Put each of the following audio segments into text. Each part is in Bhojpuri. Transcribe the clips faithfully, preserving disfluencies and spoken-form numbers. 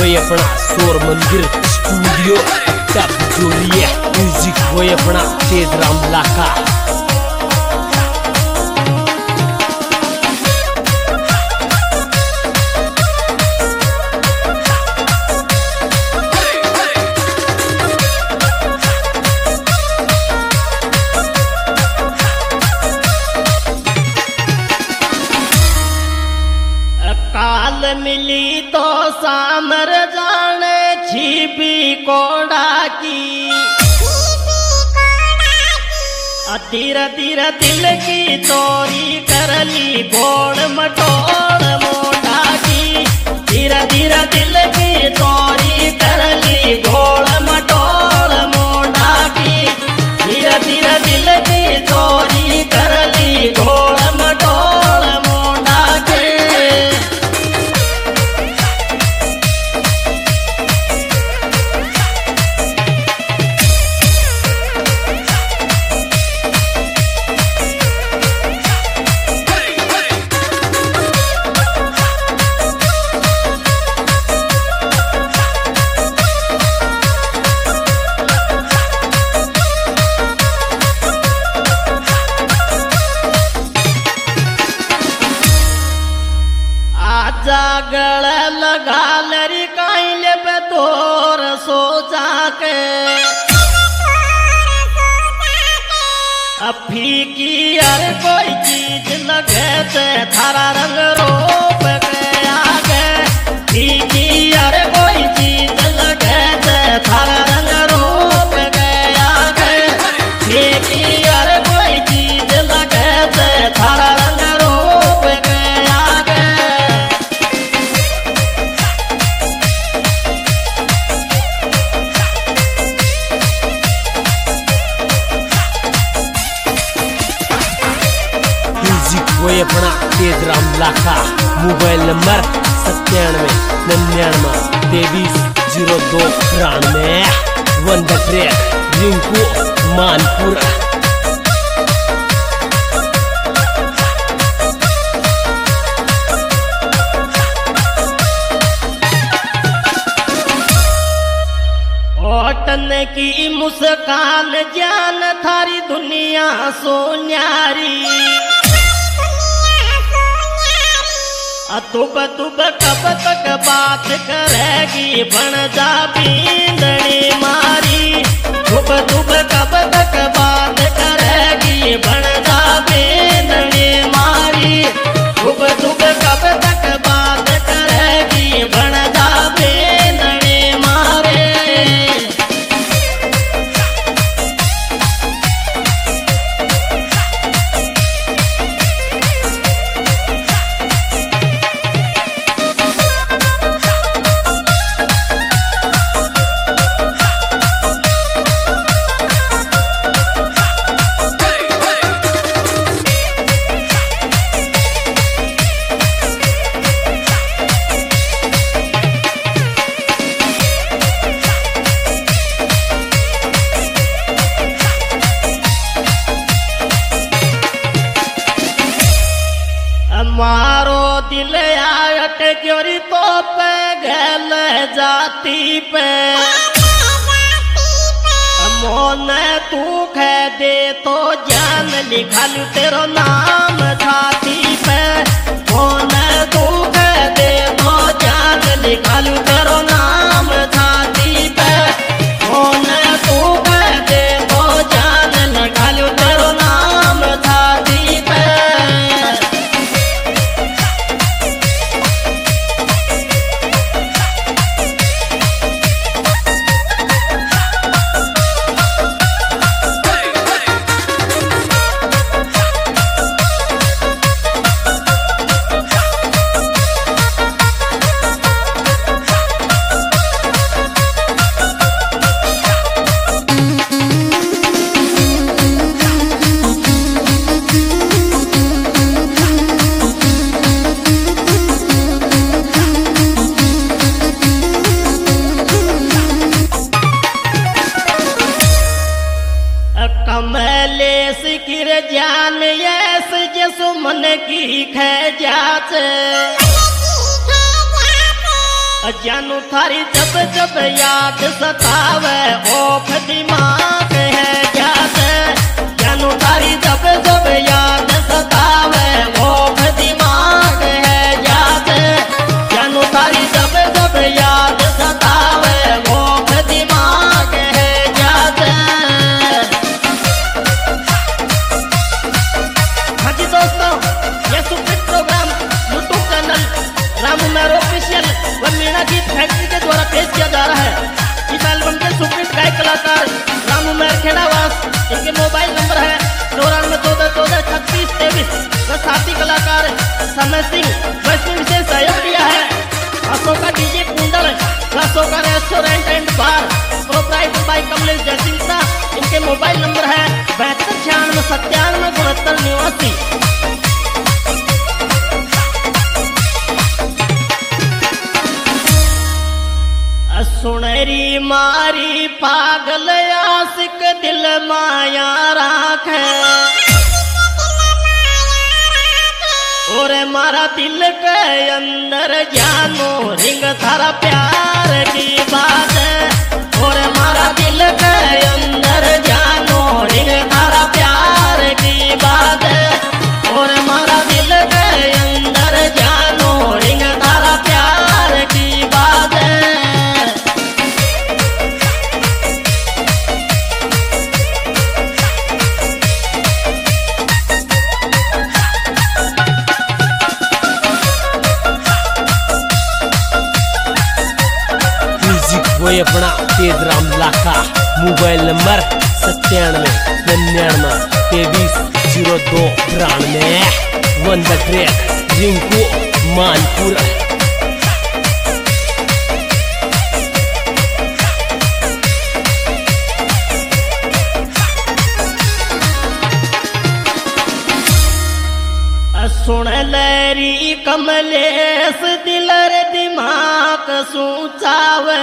वही अपना शोर मंदिर स्टूडियो तब जोड़िए म्यूजिक वही अपना तेज राम लाका। काल मिली तो सामर जाने छिपी कोड़ा की, धीरे धीरे दिल की चोरी करली गोड़ मटोड़ मोटा की, धीरे धीरे दिल की चोरी करली गोड़ मटोड़ मोटा की, धीरे धीरे दिल की चोरी करली गोड़ मटोड़ मोटा की। जागल लगा लरी काइले पे तोर सोचा के, अफी की हर कोई चीज लगे ते थारा रंग रोप के आगे, फीकी हर कोई चीज लगे ते थारा रंग रोप के आगे, फीकी हर कोई चीज लगे ते थारा रंग रोप के आगे। वही अपना तेज राम लाका। मोबाइल नंबर सत्तानवे निन्यानवे तेईस जीरो दो तिरानवे। On the track Rinku Manpur. ओटन की मुस्कान जान थारी दुनिया सोन्यारी, तुब तुब कब तक बात करेगी बन जा बींदड़ी मारी, तुब तुब कब तक बात करेगी बन जा बींदड़ी मारी, तुब तुब कब तक बात करेगी बन जा बींदड़ी मारी। मारो दिल आयट क्योरी तो पे गल जाती पे, मोन तू खे दे तो जान लिखल तेरो नाम छाती पे, मोन तू खे दे तो जान लिखल तेरो नाम छाती पे, मोन तू खे दे तो जान लिखल तेरो नाम छाती पे। कमलेश गिर जान यस जसु मन की खे जात, जानू थारी जब जब याद सतावे ओफ दिमाग है याद जानू थारी जब जब याद सतावे ओफ दिमाग है याद जानू थारी जब जब याद सतावे ओफ दिमाग है याद। हाँ जी दोस्तों, ये superhit programme YouTube channel Ramu Mehar official व मीणा गीत फैक्ट्री के द्वारा पेश किया जा रहा है। इस एल्बम के सुपरहिट गायक कलाकार रामू मेहर खेड़ावास, इनके मोबाइल नंबर है चौरानवे चौदह चौदह छत्तीस तेईस व साथी कलाकार समय सिंह व इसमें विशेष सहयोग दिया है अशोका डीजे कुंडल व Ashoka restaurant and bar proprietor बाई कमलेश जयसिंह। इनके मोबाइल नंबर है बहत्तर छियानवे सत्तानवे उनहत्तर निवासी। सुनरी मारी पागल आशिक दिल माया राख और मारा दिल के अंदर जानो रिंग थारा प्यार की बात और मारा दिल के अंदर जानो रिंग थारा प्यार की बात और मारा दिल के अंदर जानो रिंग थारा प्यार की बात। वही अपना तेज राम लाका मोबाइल नंबर सत्तानवे निन्यानवे तेईस जीरो दो तिरानवे on the track Rinku Manpur. सुन लरी कमलेश दिलर दिमाग सूचावे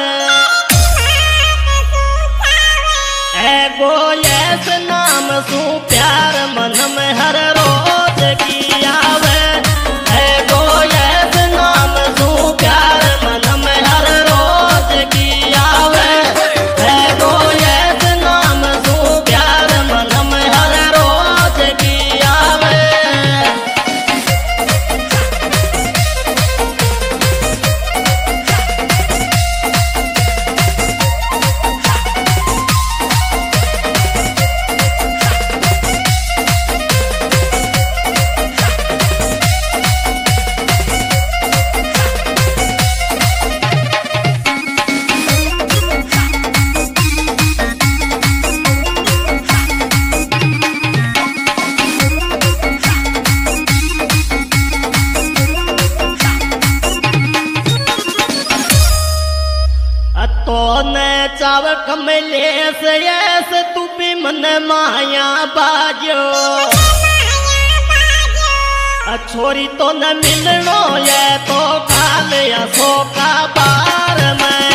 एगो यस नाम सू प्यार मन में हर रोज की आवे एगो यस नाम सू प्यार मन में हर रोज की आवे एगो यस नाम सू प्यार मन में हर रोज की आवे। तो न चाव कमलेश यस तू भी मन माया बाजो छोरी तो न मिलनो ये तो काल या सो का बार में